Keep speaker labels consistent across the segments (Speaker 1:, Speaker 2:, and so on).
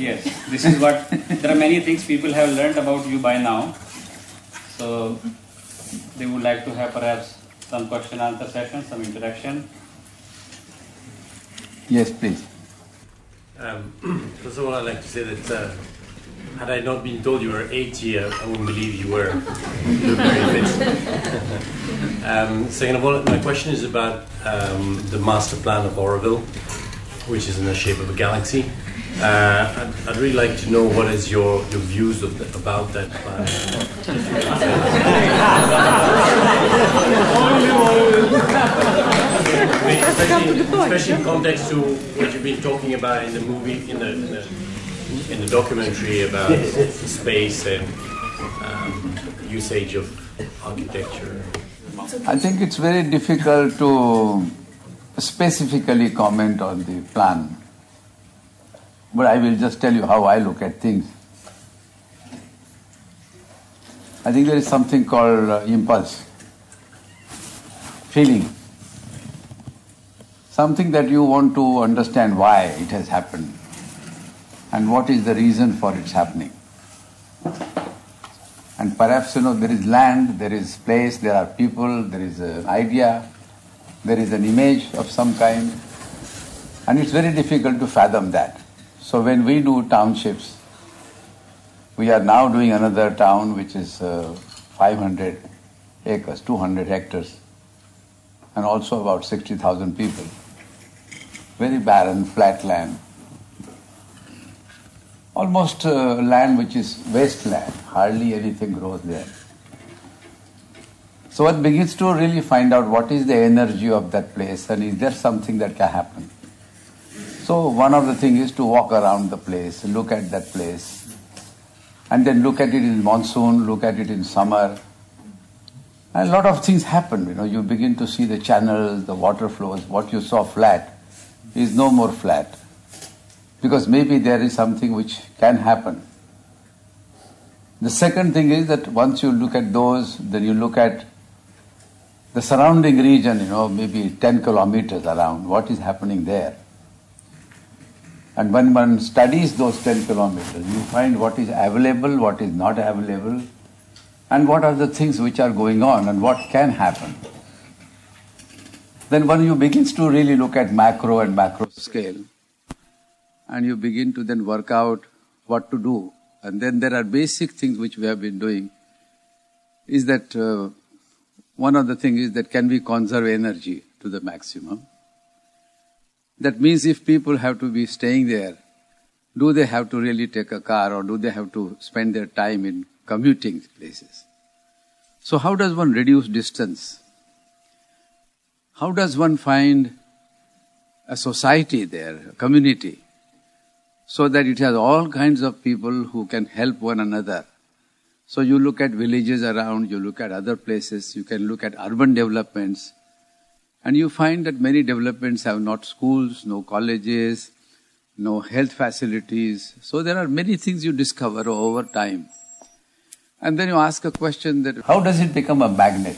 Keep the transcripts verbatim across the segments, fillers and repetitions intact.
Speaker 1: Yes, this is what, there are many things people have learned about you by now. So, they would like to have perhaps some question answer session, some interaction.
Speaker 2: Yes, please.
Speaker 3: Um, first of all, I'd like to say that uh, had I not been told you were eighty, I, I wouldn't believe you were. You look very fit. um, second of all, my question is about um, the master plan of Auroville, which is in the shape of a galaxy. Uh, I'd, I'd really like to know what is your, your views of the, about that plan. especially, especially in context to what you've been talking about in the movie, in the, in the, in the documentary about space and um, usage of architecture.
Speaker 2: I think it's very difficult to specifically comment on the plan. But I will just tell you how I look at things. I think there is something called uh, impulse, feeling. Something that you want to understand why it has happened and what is the reason for its happening. And perhaps, you know, there is land, there is place, there are people, there is an idea, there is an image of some kind, and it's very difficult to fathom that. So when we do townships, we are now doing another town which is uh, five hundred acres, two hundred hectares, and also about sixty thousand people. Very barren, flat land. Almost uh, land which is wasteland, hardly anything grows there. So one begins to really find out what is the energy of that place and is there something that can happen. So one of the things is to walk around the place, look at that place, and then look at it in monsoon, look at it in summer. And a lot of things happen, you know, you begin to see the channels, the water flows, what you saw flat is no more flat. Because maybe there is something which can happen. The second thing is that once you look at those, then you look at the surrounding region, you know, maybe ten kilometers around, what is happening there. And when one studies those ten kilometers, you find what is available, what is not available, and what are the things which are going on and what can happen. Then when you begins to really look at macro and macro scale, and you begin to then work out what to do. And then there are basic things which we have been doing, is that uh, one of the things is that can we conserve energy to the maximum? That means if people have to be staying there, do they have to really take a car or do they have to spend their time in commuting places? So how does one reduce distance? How does one find a society there, a community, so that it has all kinds of people who can help one another? So you look at villages around, you look at other places, you can look at urban developments, and you find that many developments have not schools, no colleges, no health facilities. So there are many things you discover over time. And then you ask a question that, how does it become a magnet?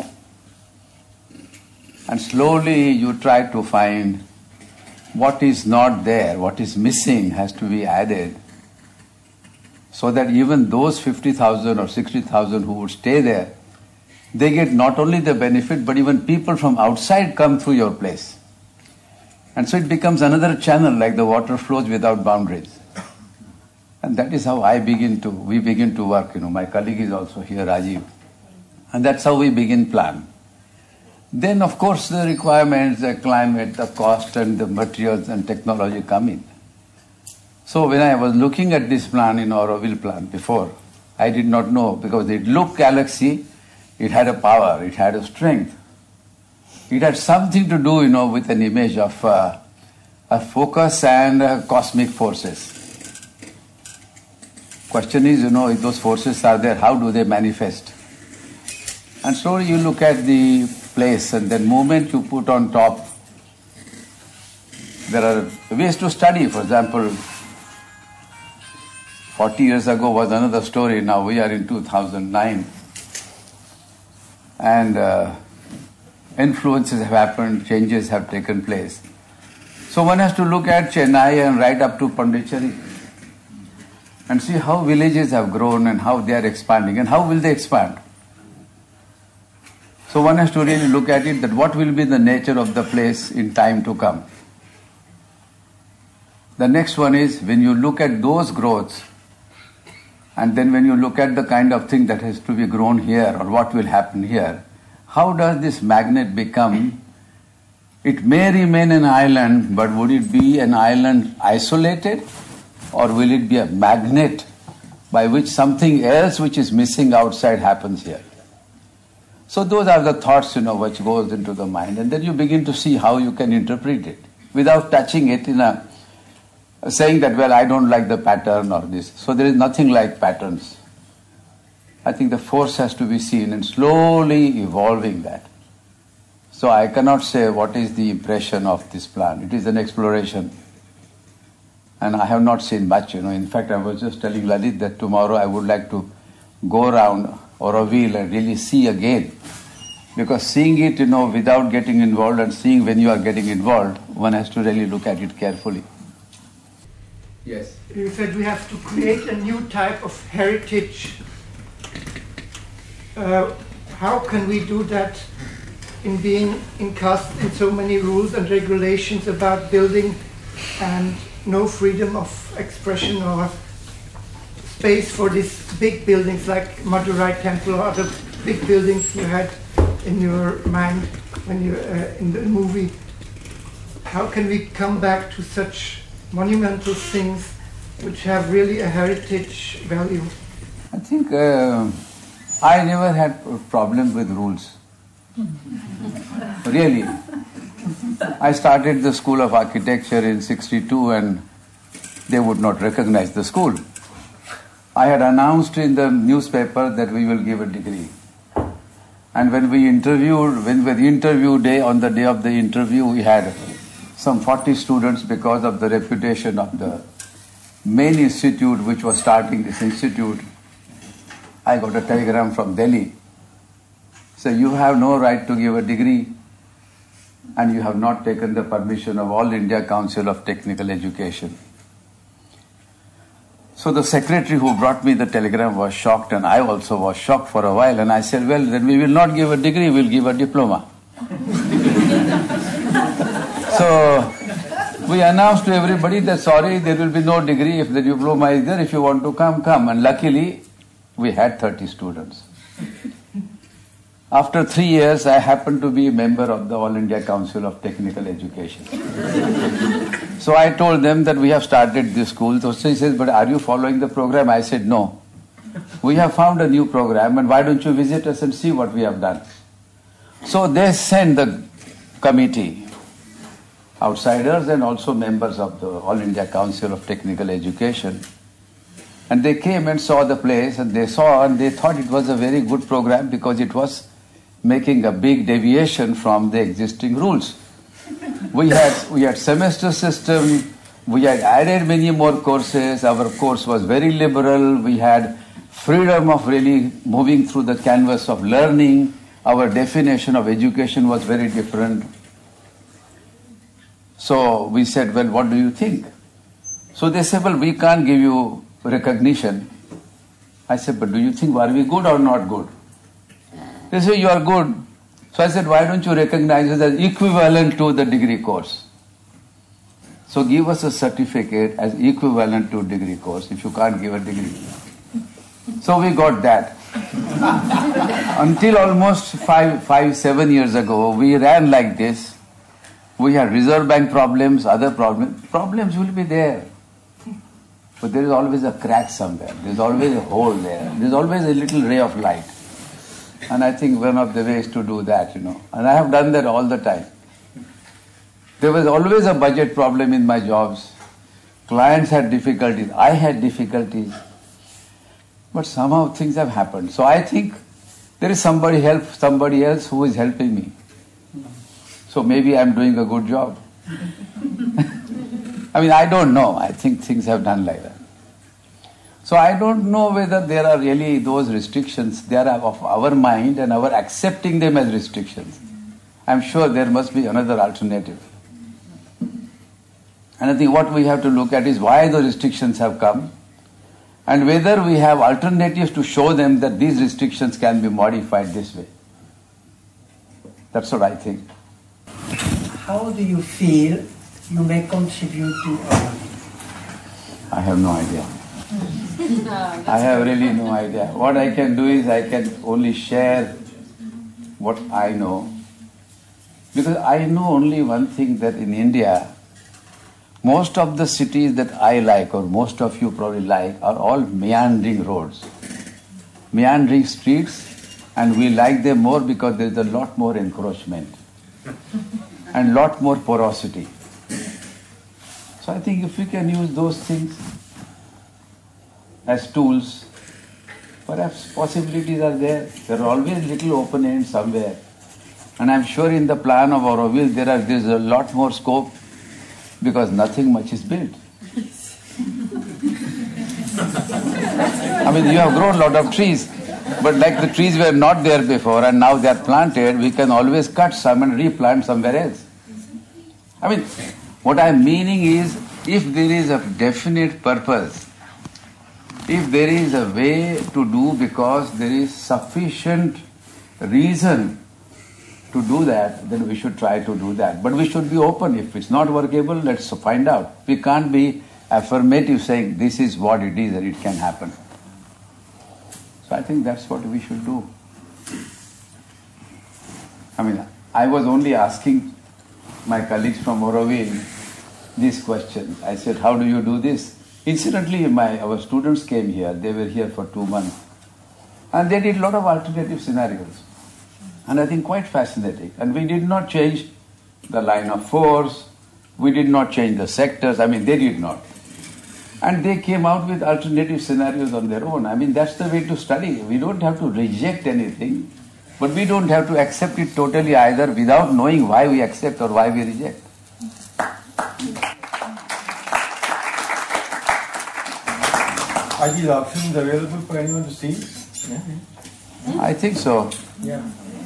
Speaker 2: And slowly you try to find what is not there, what is missing has to be added, so that even those fifty thousand or sixty thousand who would stay there, they get not only the benefit, but even people from outside come through your place. And so it becomes another channel, like the water flows without boundaries. And that is how I begin to, we begin to work, you know, my colleague is also here, Rajiv. And that's how we begin plan. Then of course the requirements, the climate, the cost and the materials and technology come in. So when I was looking at this plan, in Auroville plan before, I did not know, because it looked galaxy, it had a power, it had a strength. It had something to do, you know, with an image of uh, a focus and uh, cosmic forces. Question is, you know, if those forces are there, how do they manifest? And slowly you look at the place, and then moment you put on top, there are ways to study. For example, forty years ago was another story, now we are in two thousand nine. And uh, influences have happened, changes have taken place. So one has to look at Chennai and right up to Pondicherry. and see how villages have grown and how they are expanding and how will they expand. So one has to really look at it, that what will be the nature of the place in time to come. The next one is, when you look at those growths, and then when you look at the kind of thing that has to be grown here or what will happen here, how does this magnet become? It may remain an island, but would it be an island isolated, or will it be a magnet by which something else which is missing outside happens here? So those are the thoughts, you know, which goes into the mind, and then you begin to see how you can interpret it without touching it in a saying that, well, I don't like the pattern or this. So there is nothing like patterns. I think the force has to be seen and slowly evolving that. So I cannot say what is the impression of this plan. It is an exploration. And I have not seen much, you know. In fact, I was just telling Lalit that tomorrow I would like to go around or a wheel and really see again. Because seeing it, you know, without getting involved and seeing when you are getting involved, one has to really look at it carefully. Yes.
Speaker 4: You said we have to create a new type of heritage. Uh, how can we do that in being encased in so many rules and regulations about building and no freedom of expression or space for these big buildings like Madurai Temple or other big buildings you had in your mind when you uh, in the movie? How can we come back to such monumental things which have really a heritage value?
Speaker 2: I think uh, I never had a problem with rules. Really. I started the School of Architecture in sixty-two and they would not recognize the school. I had announced in the newspaper that we will give a degree. And when we interviewed, when the interview day, on the day of the interview, we had some forty students because of the reputation of the main institute which was starting this institute. I got a telegram from Delhi. So you have no right to give a degree and you have not taken the permission of All India Council of Technical Education. So the secretary who brought me the telegram was shocked, and I also was shocked for a while, and I said, well, then we will not give a degree, we will give a diploma. So we announced to everybody that sorry, there will be no degree. If the diploma is there, if you want to come, come. And luckily, we had thirty students. After three years, I happened to be a member of the All India Council of Technical Education. So I told them that we have started this school. So he says, but are you following the program? I said, no. We have found a new program, and why don't you visit us and see what we have done? So they sent the committee, outsiders and also members of the All India Council of Technical Education. And they came and saw the place, and they saw and they thought it was a very good program because it was making a big deviation from the existing rules. We had we had semester system, we had added many more courses, our course was very liberal, we had freedom of really moving through the canvas of learning, our definition of education was very different. So we said, well, what do you think? So they said, well, we can't give you recognition. I said, but do you think, are we good or not good? They said, you are good. So I said, why don't you recognize us as equivalent to the degree course? So give us a certificate as equivalent to degree course if you can't give a degree. So we got that. Until almost five, five, seven years ago, we ran like this. We had Reserve Bank problems, other problems. Problems will be there. But there is always a crack somewhere. There is always a hole there. There is always a little ray of light. And I think one of the ways to do that, you know. And I have done that all the time. There was always a budget problem in my jobs. Clients had difficulties. I had difficulties. But somehow things have happened. So I think there is somebody help somebody else who is helping me. So maybe I'm doing a good job. I mean, I don't know. I think things have done like that. So I don't know whether there are really those restrictions. They are of our mind and our accepting them as restrictions. I'm sure there must be another alternative. And I think what we have to look at is why the restrictions have come and whether we have alternatives to show them that these restrictions can be modified this way. That's what I think.
Speaker 5: How do you feel you may contribute to our...
Speaker 2: I have no idea. I have really no idea. What I can do is I can only share what I know. Because I know only one thing, that in India, most of the cities that I like, or most of you probably like, are all meandering roads. Meandering streets, and we like them more because there is a lot more encroachment and lot more porosity. So I think if we can use those things as tools, perhaps possibilities are there. There are always little open ends somewhere. And I'm sure in the plan of Auroville there are there's a lot more scope, because nothing much is built. I mean, you have grown a lot of trees, but like the trees were not there before and now they are planted, we can always cut some and replant somewhere else. I mean, what I'm meaning is, if there is a definite purpose, if there is a way to do because there is sufficient reason to do that, then we should try to do that. But we should be open. If it's not workable, let's find out. We can't be affirmative saying this is what it is and it can happen. So I think that's what we should do. I mean, I was only asking my colleagues from Auroville this question. I said, how do you do this? Incidentally, my our students came here. They were here for two months. And they did a lot of alternative scenarios. And I think quite fascinating. And we did not change the line of force. We did not change the sectors. I mean, they did not. And they came out with alternative scenarios on their own. I mean, that's the way to study. We don't have to reject anything, but we don't have to accept it totally either without knowing why we accept or why we reject.
Speaker 6: Are these options available for anyone to see? Yeah.
Speaker 2: I think so.
Speaker 6: Yeah.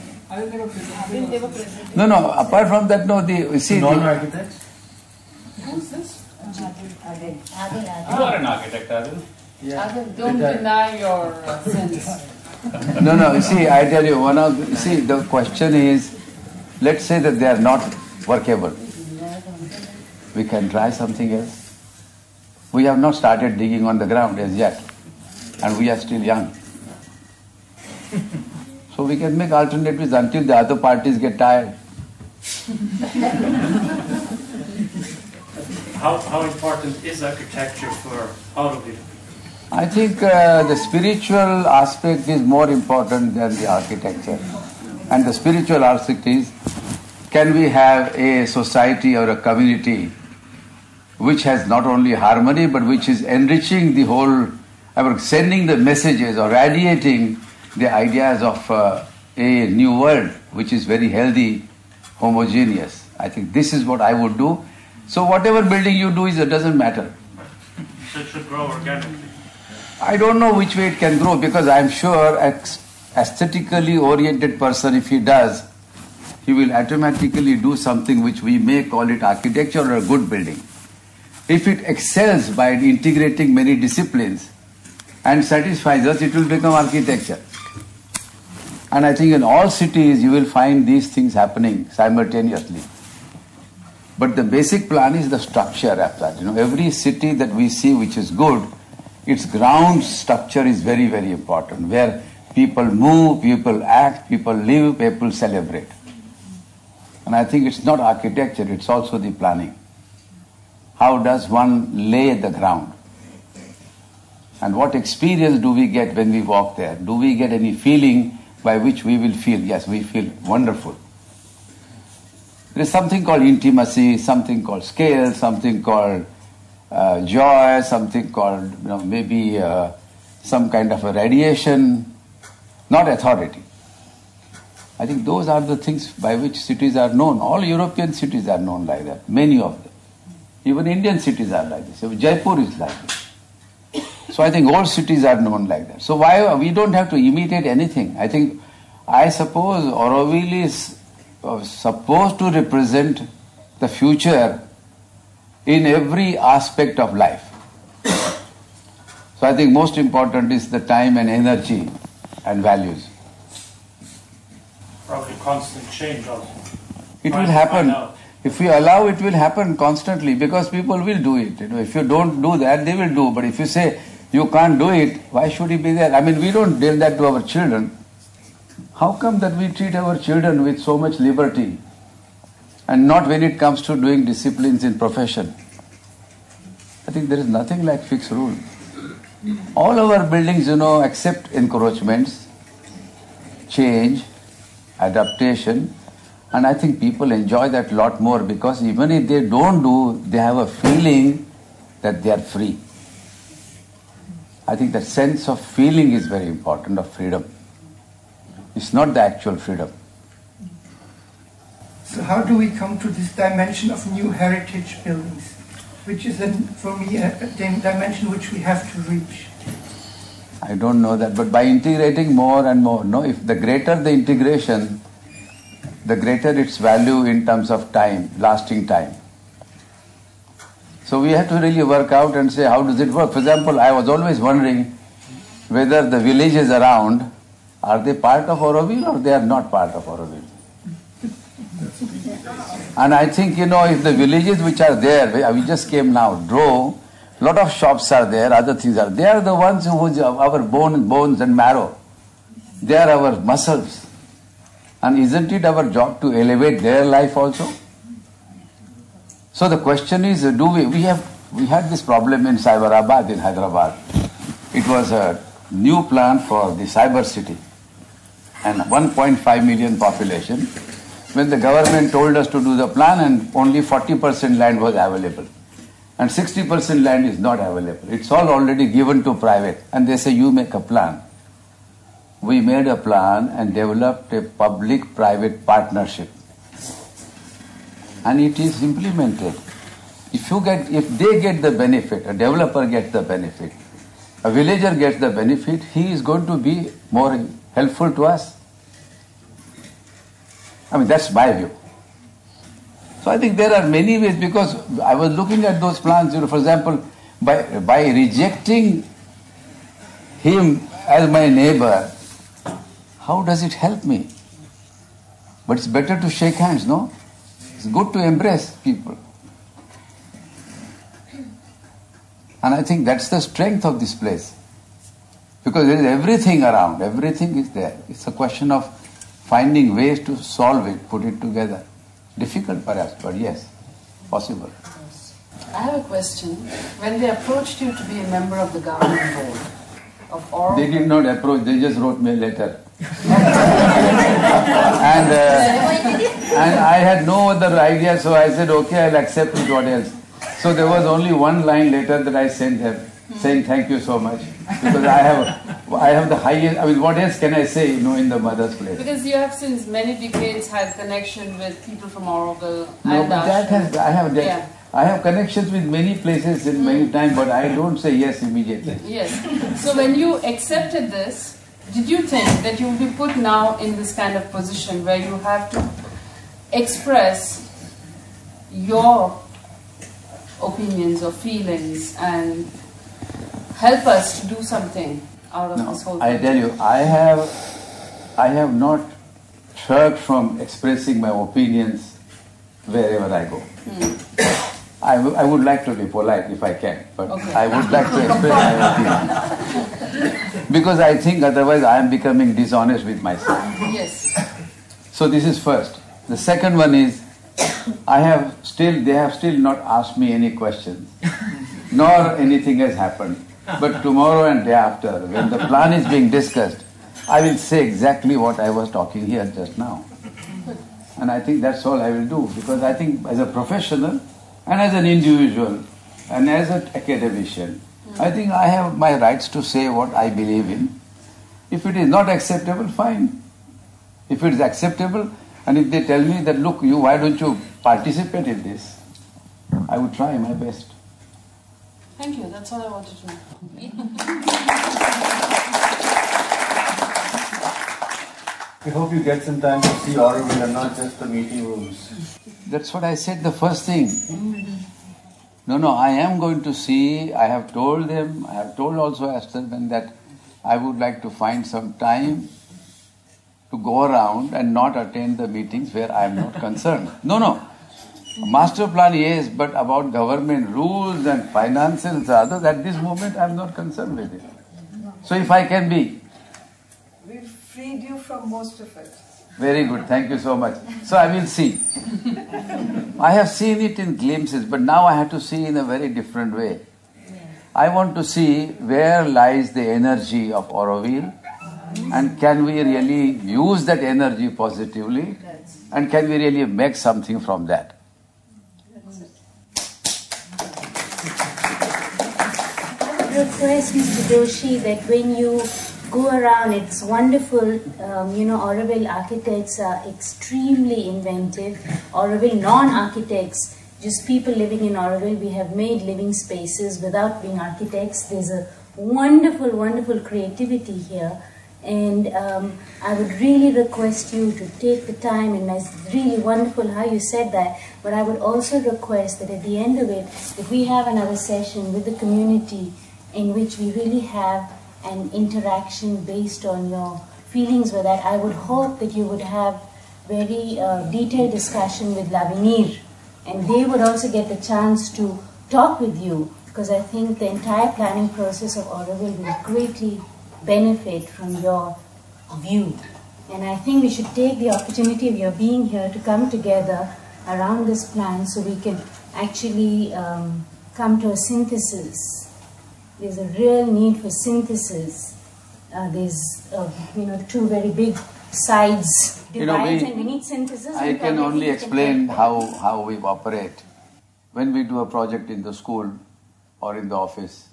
Speaker 2: No, no, apart from that, no, the, you see...
Speaker 6: Non-architects?
Speaker 1: You are an architect, Adil.
Speaker 6: Yeah.
Speaker 7: Don't deny your uh, sense.
Speaker 2: No, no, you see, I tell you, one of, you see, the question is, let's say that they are not workable. We can try something else. We have not started digging on the ground as yet, and we are still young. So we can make alternatives until the other parties get tired.
Speaker 8: How, how important is architecture for Auroville?
Speaker 2: I think uh, the spiritual aspect is more important than the architecture. And the spiritual aspect is, can we have a society or a community which has not only harmony but which is enriching the whole, uh, sending the messages or radiating the ideas of uh, a new world which is very healthy, homogeneous. I think this is what I would do. So whatever building you do, is it doesn't matter.
Speaker 8: So it should grow organically.
Speaker 2: I don't know which way it can grow, because I'm sure an aesthetically oriented person, if he does, he will automatically do something which we may call it architecture or a good building. If it excels by integrating many disciplines and satisfies us, it will become architecture. And I think in all cities you will find these things happening simultaneously. But the basic plan is the structure of that. You know, every city that we see which is good, its ground structure is very, very important, where people move, people act, people live, people celebrate. And I think it's not architecture, it's also the planning. How does one lay the ground? And what experience do we get when we walk there? Do we get any feeling by which we will feel, yes, we feel wonderful? There is something called intimacy, something called scale, something called uh, joy, something called, you know, maybe uh, some kind of a radiation, not authority. I think those are the things by which cities are known. All European cities are known like that, many of them. Even Indian cities are like this. Jaipur is like this. So I think all cities are known like that. So why we don't have to imitate anything. I think, I suppose Auroville is uh, supposed to represent the future in every aspect of life. So I think most important is the time and energy and values.
Speaker 8: Probably constant change also.
Speaker 2: It will
Speaker 8: Find-
Speaker 2: happen.
Speaker 8: find out.
Speaker 2: If we allow, it will happen constantly because people will do it. You know, if you don't do that, they will do. But if you say you can't do it, why should it be there? I mean, we don't tell that to our children. How come that we treat our children with so much liberty and not when it comes to doing disciplines in profession? I think there is nothing like fixed rule. All our buildings, you know, accept encroachments, change, adaptation, and I think people enjoy that lot more because even if they don't do, they have a feeling that they are free. I think that sense of feeling is very important, of freedom. It's not the actual freedom.
Speaker 4: So how do we come to this dimension of new heritage buildings, which is, an, for me, a, a dim- dimension which we have to reach?
Speaker 2: I don't know that, but by integrating more and more, no, if the greater the integration, the greater its value in terms of time, lasting time. So we have to really work out and say, how does it work? For example, I was always wondering whether the villages around, are they part of Auroville or they are not part of Auroville? And I think, you know, if the villages which are there, we just came now, drove, lot of shops are there, other things are, they are the ones who are our bone, bones and marrow. They are our muscles. And isn't it our job to elevate their life also? So the question is, do we, we have, we had this problem in Cyberabad in Hyderabad. It was a new plan for the cyber city and one point five million population. When the government told us to do the plan and only forty percent land was available. And sixty percent land is not available. It's all already given to private. And they say, you make a plan. We made a plan and developed a public-private partnership. And it is implemented. If you get, if they get the benefit, a developer gets the benefit, a villager gets the benefit, he is going to be more helpful to us. I mean, that's my view. So I think there are many ways, because I was looking at those plans, you know, for example, by, by rejecting him as my neighbor, how does it help me? But it's better to shake hands, no? It's good to embrace people. And I think that's the strength of this place. Because there is everything around, everything is there. It's a question of finding ways to solve it, put it together. Difficult perhaps, but yes, possible.
Speaker 7: I have a question. When they approached you to be a member of the governing board of Auroville,
Speaker 2: They did not approach, they just wrote me a letter. and, uh, and I had no other idea, so I said, okay, I'll accept it, what else. So there was only one line later that I sent them, saying thank you so much. Because I have I have the highest, I mean, what else can I say, you know, in the mother's place?
Speaker 7: because you have since many decades had connection with people from Auroville
Speaker 2: No,
Speaker 7: and
Speaker 2: but that
Speaker 7: Ashram.
Speaker 2: has, I have that.
Speaker 7: Yeah.
Speaker 2: I have connections with many places in many times, but I don't say yes immediately.
Speaker 7: Yes. So when you accepted this, did you think that you will be put now in this kind of position where you have to express your opinions or feelings and help us to do something out of
Speaker 2: No,
Speaker 7: this whole
Speaker 2: I
Speaker 7: thing?
Speaker 2: tell you, I have, I have not shirked from expressing my opinions wherever I go. I, w- I would like to be polite if I can, but
Speaker 7: Okay.
Speaker 2: I would like to express my opinion. Because I think otherwise I am becoming dishonest with myself.
Speaker 7: Yes.
Speaker 2: So this is first. The second one is, I have still, they have still not asked me any questions, nor anything has happened. But tomorrow and day after, when the plan is being discussed, I will say exactly what I was talking here just now. And I think that's all I will do, because I think as a professional and as an individual and as an academician, I think I have my rights to say what I believe in. If it is not acceptable, fine. If it is acceptable, and if they tell me that, look, you, why don't you participate in this? I would try my best.
Speaker 7: Thank you. That's all I wanted to know.
Speaker 6: We hope you get some time to see Auroville and not just the meeting rooms.
Speaker 2: That's what I said the first thing. No, no, I am going to see, I have told them, I have told also Astorban that I would like to find some time to go around and not attend the meetings where I am not concerned. No, no. Master plan, yes, but about government rules and financials, others, at this moment I am not concerned with it. So if I can be.
Speaker 9: We've freed you from most of it.
Speaker 2: Very good, thank you so much. So I will see. I have seen it in glimpses, but now I have to see in a very different way. I want to see where lies the energy of Auroville, and can we really use that energy positively, and can we really make something from that.
Speaker 10: I would request, Mister Doshi, that when you go around, it's wonderful, um, you know, Auroville architects are extremely inventive. Auroville non-architects, just people living in Auroville, we have made living spaces without being architects. There's a wonderful, wonderful creativity here. And um, I would really request you to take the time, and it's really wonderful how you said that, but I would also request that at the end of it, that we have another session with the community in which we really have an interaction based on your feelings with that. I would hope that you would have very uh, detailed discussion with Lavinir, and they would also get the chance to talk with you, because I think the entire planning process of Auroville will greatly benefit from your view. And I think we should take the opportunity of your being here to come together around this plan so we can actually um, come to a synthesis. There's a real need for synthesis. Uh, there's, uh, you know, two very big sides divides, you know, we, and we need synthesis.
Speaker 2: I can only explain how, how we operate. When we do a project in the school or in the office,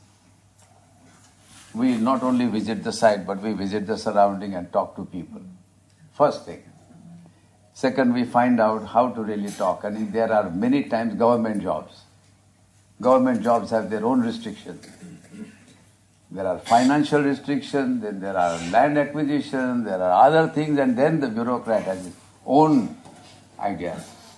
Speaker 2: we not only visit the site, but we visit the surrounding and talk to people. First thing. Second, we find out how to really talk. And there are many times government jobs. Government jobs have their own restrictions. There are financial restrictions, then there are land acquisition, there are other things, and then the bureaucrat has his own ideas.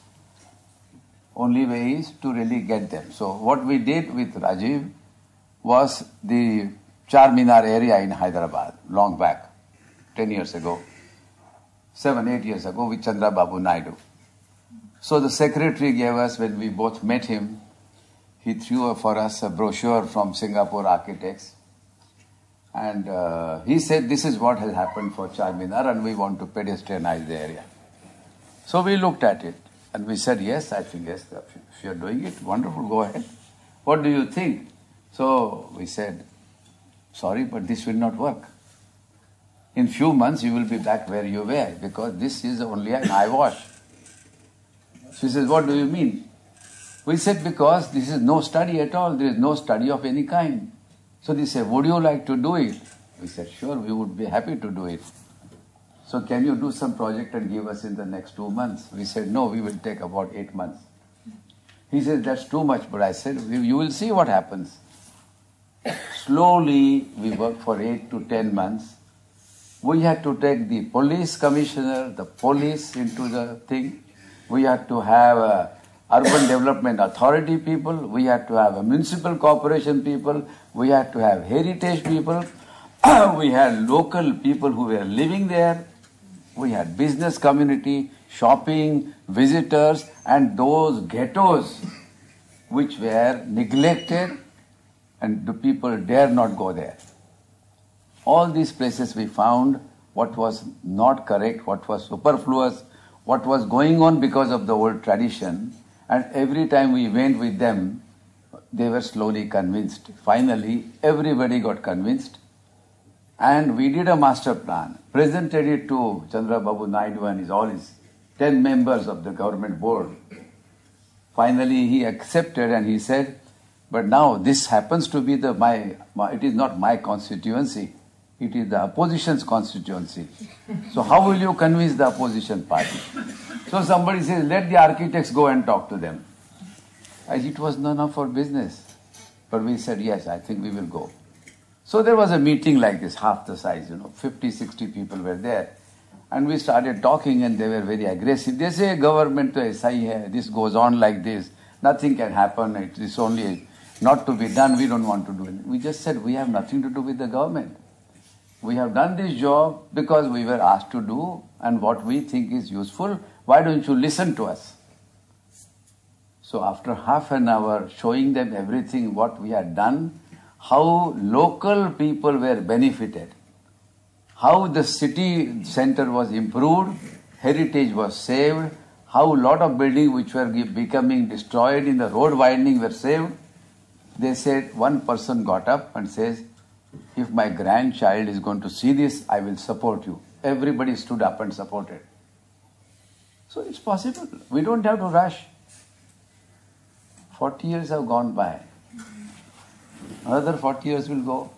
Speaker 2: Only way is to really get them. So what we did with Rajiv was the Charminar area in Hyderabad, long back, ten years ago, seven, eight years ago with Chandra Babu Naidu. So the secretary gave us, when we both met him, he threw for us a brochure from Singapore architects. And uh, he said, this is what has happened for Charminar and we want to pedestrianize the area. So we looked at it and we said, yes, I think yes, if you're doing it, wonderful, go ahead. What do you think? So we said, sorry, but this will not work. In few months you will be back where you were, because this is only an eyewash. She says, what do you mean? We said, because this is no study at all, there is no study of any kind. So they said, would you like to do it? We said, sure, we would be happy to do it. So can you do some project and give us in the next two months? We said, no, we will take about eight months. He said, that's too much, but I said, you will see what happens. Slowly, we worked for eight to ten months. We had to take the police commissioner, the police into the thing. We had to have a urban development authority people. We had to have a municipal corporation people. We had to have heritage people. We had local people who were living there. We had business community, shopping, visitors, and those ghettos which were neglected, and the people dare not go there. All these places we found what was not correct, what was superfluous, what was going on because of the old tradition, and every time we went with them, they were slowly convinced. Finally, everybody got convinced, and we did a master plan, presented it to Chandra Babu Naidu and his, all his ten members of the government board. Finally, he accepted and he said, but now this happens to be the my, my it is not my constituency, it is the opposition's constituency. So how will you convince the opposition party? So somebody says, let the architects go and talk to them. As it was none of our business. But we said, yes, I think we will go. So there was a meeting like this, half the size, you know, fifty, sixty people were there. And we started talking and they were very aggressive. They say, government to S I hai, this goes on like this. nothing can happen, it is only not to be done, we don't want to do it. We just said we have nothing to do with the government. We have done this job because we were asked to do and what we think is useful. Why don't you listen to us? So after half an hour showing them everything what we had done, how local people were benefited, how the city center was improved, heritage was saved, how a lot of buildings which were becoming destroyed in the road widening were saved. They said, one person got up and says, if my grandchild is going to see this, I will support you. Everybody stood up and supported. So it's possible. We don't have to rush. Forty years have gone by. Another forty years will go.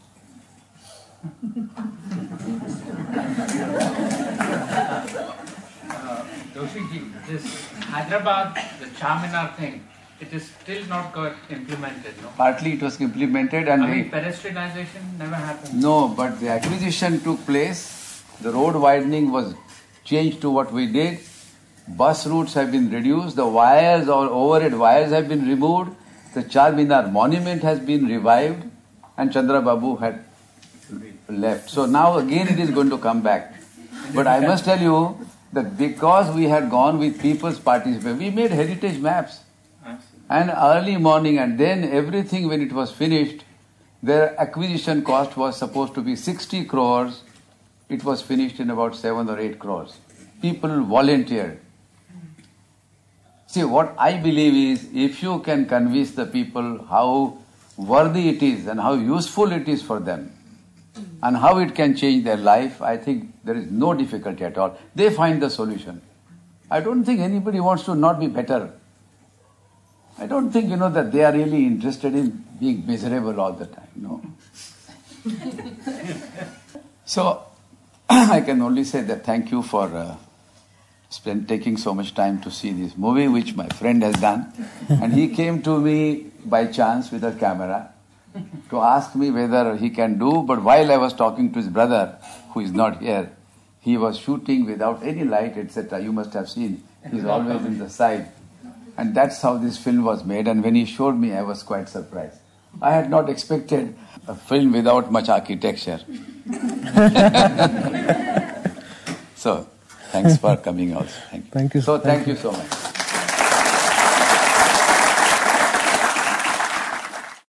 Speaker 11: uh, Doshiji, this Hyderabad, the Charminar thing, it is still not got implemented, no?
Speaker 2: Partly it was implemented and...
Speaker 11: I mean, pedestrianization never happened.
Speaker 2: No, but the acquisition took place, the road widening was changed to what we did, bus routes have been reduced, the wires or overhead wires have been removed, the Charminar monument has been revived, and Chandra Babu had left. So now again it is going to come back. But I must tell you that because we had gone with people's participation, we made heritage maps. And early morning, and then everything when it was finished, their acquisition cost was supposed to be sixty crores. It was finished in about seven or eight crores. People volunteered. See, what I believe is, if you can convince the people how worthy it is and how useful it is for them, and how it can change their life, I think there is no difficulty at all. They find the solution. I don't think anybody wants to not be better. I don't think, you know, that they are really interested in being miserable all the time, no. So, I can only say that thank you for uh, spend, taking so much time to see this movie, which my friend has done. And he came to me by chance with a camera to ask me whether he can do, but while I was talking to his brother, who is not here, he was shooting without any light, et cetera. You must have seen, he's always in the side. And that's how this film was made, and when he showed me, I was quite surprised. I had not expected a film without much architecture. So, thanks for coming also. Thank you.
Speaker 12: Thank you.
Speaker 2: So,
Speaker 12: Thank
Speaker 2: thank
Speaker 12: you.
Speaker 2: you so much.